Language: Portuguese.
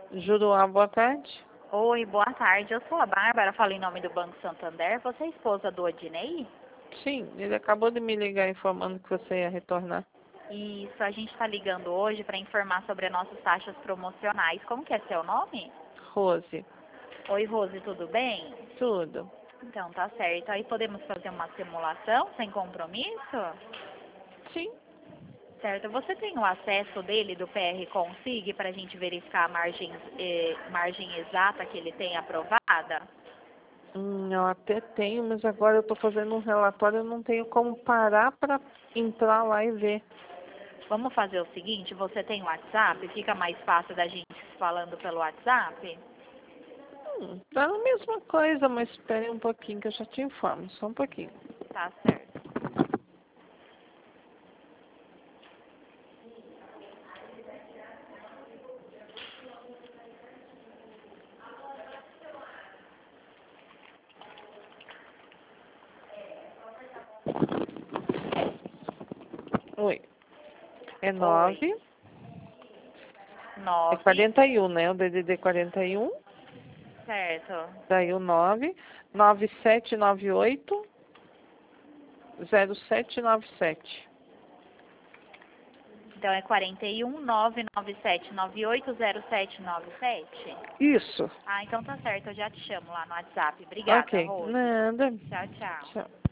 Juruá, boa tarde. Oi, boa tarde. Eu sou a Bárbara, falo em nome do Banco Santander. Você é esposa do Odinei? Sim, ele acabou de me ligar informando que você ia retornar. Isso, a gente está ligando hoje para informar sobre as nossas taxas promocionais. Como que é seu nome? Rose, Oi, Rose, tudo bem? tudo. Então, tá certo. Aí podemos fazer uma simulação sem compromisso? Sim. Certo. Você tem o acesso dele do PR Consig para a gente verificar a margem exata que ele tem aprovada? Eu até tenho, mas agora eu estou fazendo um relatório, eu não tenho como parar para entrar lá e ver. Vamos fazer o seguinte, você tem WhatsApp? Fica mais fácil da gente falando pelo WhatsApp? Tá a mesma coisa, mas espere um pouquinho que eu já te informo, só um pouquinho. Tá certo. Oi. É Oi. 9, é 9, 41, né? O DDD 41, certo. daí o 9, 9798 0797. Então é 41 997 980797? Isso. Ah, então tá certo, eu já te chamo lá no WhatsApp. Obrigada, Ok, Rose. nada. Tchau, tchau. Tchau.